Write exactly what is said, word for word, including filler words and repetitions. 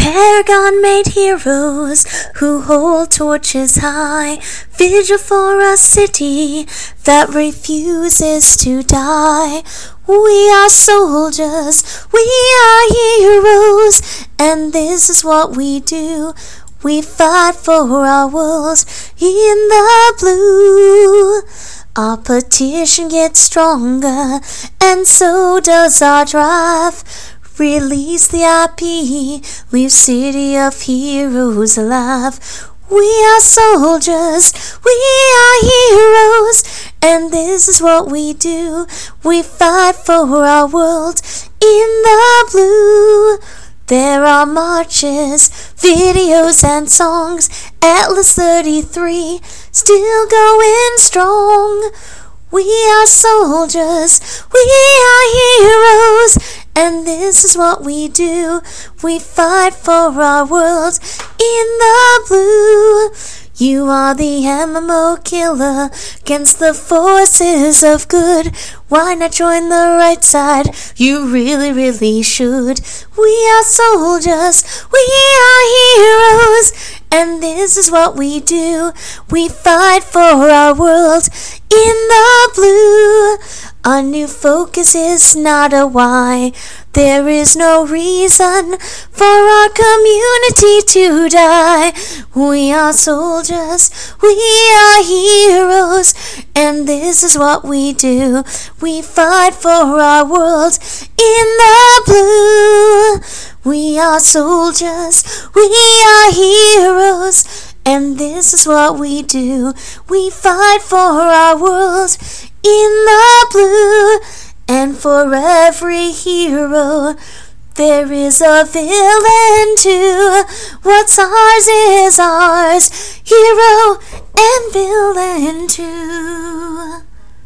Paragon-made heroes who hold torches high, vigil for a city that refuses to die. We are soldiers, we are heroes, and this is what we do. We fight for our world in the blue. Our petition gets stronger, and so does our drive. Release the I P, leave City of Heroes alive. We are soldiers, we are heroes, and this is what we do. We fight for our world in the blue. There are marches, videos and songs, Atlas thirty-three, still going strong. We are soldiers, we are heroes, and this is what we do. We fight for our world in the blue. You are the M M O killer against the forces of good. Why not join the right side? You really, really should. We are soldiers, we are heroes, and this is what we do. We fight for our world in the blue. Our new focus is not a why. There is no reason for our community to die. We are soldiers, we are heroes, and this is what we do. We fight for our world in the blue. We are soldiers, we are heroes, and this is what we do. We fight for our world in the blue. And for every hero, there is a villain too. What's ours is ours, hero and villain too.